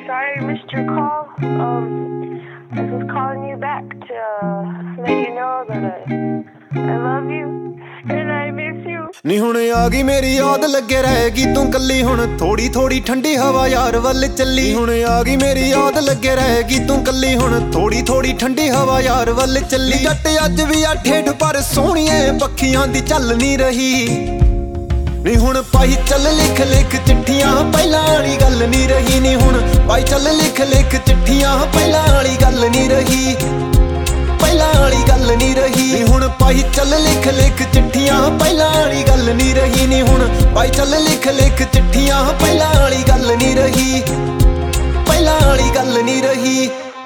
sorry I missed your call. I was calling you back to let you know that I love you and I miss you. ਨੀ ਹੁਣ ਆ ਗਈ ਮੇਰੀ ਯਾਦ ਲੱਗੇ ਰਹੇਗੀ ਤੂੰ ਕੱਲੀ ਹੁਣ ਥੋੜੀ ਥੋੜੀ ਠੰਡੀ ਹਵਾ ਯਾਰ ਵੱਲ ਚੱਲੀ ਹੁਣ ਆ ਗਈ ਮੇਰੀ ਯਾਦ ਲੱਗੇ ਰਹੇਗੀ ਤੂੰ ਕੱਲੀ ਹੁਣ ਥੋੜੀ ਥੋੜੀ ਠੰਡੀ ਹਵਾ ਯਾਰ ਵੱਲ ਚੱਲੀ ਜੱਟ ਅੱਜ ਵੀ ਆ ਠੇਠ ਪਰ ਸੋਹਣੀਏ ਪੱਖੀਆਂ ਦੀ ਚੱਲ ਨਹੀਂ ਰਹੀ ਨੀ ਹੁਣ ਪਾਈ ਚੱਲ ਲਿਖ ਲਿਖ ਚਿੱਠੀਆਂ ਪਹਿਲਾਂ ਵਾਲੀ ਗੱਲ ਨਹੀਂ ਰਹੀ ਨੀ ਹੁਣ ਪਾਈ ਚੱਲ ਲਿਖ ਲਿਖ ਚਿੱਠੀਆਂ ਪਹਿਲਾਂ ਵਾਲੀ ਗੱਲ ਨਹੀਂ ਰਹੀ ਪਹਿਲਾਂ ਵਾਲੀ ਗੱਲ ਨਹੀਂ ਰਹੀ ਨੀ ਹੁਣ ਪਾਈ ਚੱਲ ਲਿਖ ਲਿਖ ਚਿੱਠੀਆਂ ਪਹਿਲਾਂ ਵਾਲੀ ਗੱਲ ਨਹੀਂ ਰਹੀ ਨੀ ਹੁਣ ਪਾਈ ਚੱਲ ਲਿਖ ਲਿਖ ਚਿੱਠੀਆਂ ਪਹਿਲਾਂ ਵਾਲੀ ਗੱਲ ਨਹੀਂ ਰਹੀ ਪਹਿਲਾਂ ਵਾਲੀ ਗੱਲ ਨਹੀਂ ਰਹੀ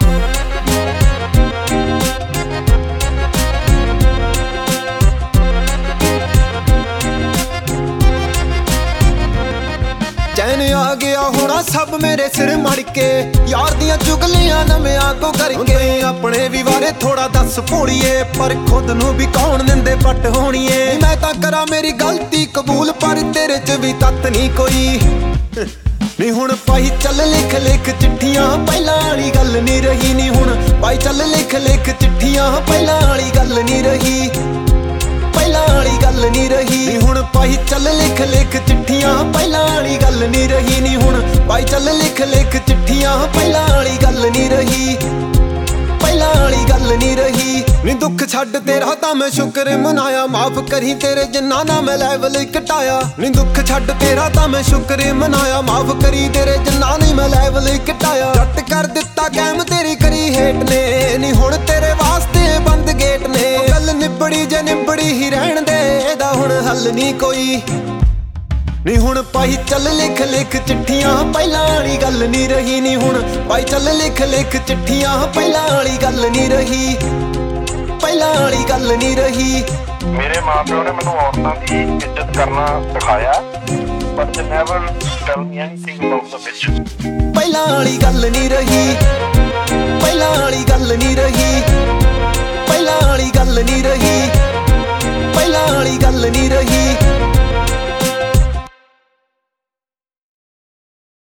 ਚੈਨ ਆ ਗਿਆ ਹੋਣਾ ਸਭ ਮੇਰੇ ਸਿਰ ਮੜ ਕੇ ਯਾਰ ਦੀਆਂ ਚੁਗਲੀਆਂ ਨਵਿਆਂ ਕੋ ਕਰਕੇ ਆਪਣੇ ਵੀ ਬਾਰੇ ਥੋੜਾ ਦੱਸ ਭੋਲੀਏ ਪਰ ਖੁਦ ਨੂੰ ਵੀ ਕੌਣ ਦਿੰਦੇ ਪੱਟ ਹੋਣੀਏ ਮੈਂ ਤਾਂ ਕਰਾਂ ਮੇਰੀ ਗਲਤੀ ਕਬੂਲ ਪਰ ਤੇਰੇ ਚ ਵੀ ਤੱਤ ਨਹੀਂ ਕੋਈ ਨੀ ਹੁਣ ਪਾਈ ਚੱਲ ਲਿਖ ਲਿਖ ਚਿੱਠੀਆਂ ਪਹਿਲਾਂ ਵਾਲੀ ਗੱਲ ਨਹੀਂ ਰਹੀ ਨੀ ਹੁਣ ਪਾਈ ਚੱਲ ਲਿਖ ਲਿਖ ਚਿੱਠੀਆਂ ਪਹਿਲਾਂ ਵਾਲੀ ਗੱਲ ਨਹੀਂ ਰਹੀ ਪਹਿਲਾਂ ਵਾਲੀ ਗੱਲ ਨਹੀਂ ਰਹੀ ਨੀ ਹੁਣ ਪਾਈ ਚੱਲ ਲਿਖ ਲਿਖ ਚਿੱਠੀਆਂ ਪਹਿਲਾਂ ਵਾਲੀ ਗੱਲ ਨਹੀਂ ਰਹੀ ਨੀ ਹੁਣ ਪਾਈ ਚੱਲ ਲਿਖ ਲਿਖ ਚਿੱਠੀਆਂ ਪਹਿਲਾਂ ਵਾਲੀ ਗੱਲ ਨਹੀਂ ਰਹੀ ਪਹਿਲਾਂ ਵਾਲੀ ਗੱਲ ਨਹੀਂ ਰਹੀ ਨੀ ਦੁੱਖ ਛੱਡ ਤੇਰਾ ਤਾਂ ਮੈਂ ਸ਼ੁਕਰ ਮਨਾਇਆ ਮਾਫ ਕਰੀ ਤੇਰੇ ਜਿੰਨਾ ਨਾ ਮੈਂ ਲੈਵਲ ਘਟਾਇਆ ਨੀ ਦੁੱਖ ਛੱਡ ਤੇਰਾ ਤਾਂ ਮੈਂ ਸ਼ੁਕਰ ਮਨਾਇਆ ਮਾਫ ਕਰੀ ਤੇਰੇ ਜਿੰਨਾ ਨਹੀਂ ਮੈਂ ਲੈਵਲ ਘਟਾਇਆ ਜੱਟ ਕਰ ਦਿੱਤਾ ਕੈਮ ਤੇਰੀ ਕਰੀ ਹੇਟ ਨੇ ਨੀ ਹੁਣ ਤੇਰੇ ਵਾਸਤੇ ਬੰਦ ਗੇਟ ਨੇ ਗੱਲ ਨਿਬੜੀ ਜੇ ਨਿਬੜੀ ਹੀ ਰਹਿਣ ਦੇ ਇਹਦਾ ਹੁਣ ਹੱਲ ਨਹੀਂ ਕੋਈ ਨੀ ਹੁਣ ਪਾਈ ਚੱਲ ਲਿਖ ਲਿਖ ਚਿੱਠੀਆਂ ਪਹਿਲਾਂ ਵਾਲੀ ਗੱਲ ਨਹੀਂ ਰਹੀ ਨੀ ਹੁਣ ਪਾਈ ਚੱਲ ਲਿਖ ਲਿਖ ਚਿੱਠੀਆਂ ਪਹਿਲਾਂ ਵਾਲੀ ਗੱਲ ਨਹੀਂ ਰਹੀ ਪਹਿਲਾਂ ਵਾਲੀ ਗੱਲ ਨਹੀਂ ਰਹੀ ਮੇਰੇ ਮਾਪਿਓ ਨੇ ਮੈਨੂੰ ਔਰਤਾਂ ਦੀ ਇੱਜ਼ਤ ਕਰਨਾ ਸਿਖਾਇਆ ਪਰ they never tell me anything about the bitch ਪਹਿਲਾਂ ਵਾਲੀ ਗੱਲ ਨਹੀਂ ਰਹੀ ਪਹਿਲਾਂ ਵਾਲੀ ਗੱਲ ਨਹੀਂ ਰਹੀ ਪਹਿਲਾਂ ਵਾਲੀ ਗੱਲ ਨਹੀਂ ਰਹੀ ਪਹਿਲਾਂ ਵਾਲੀ ਗੱਲ ਨਹੀਂ ਰਹੀ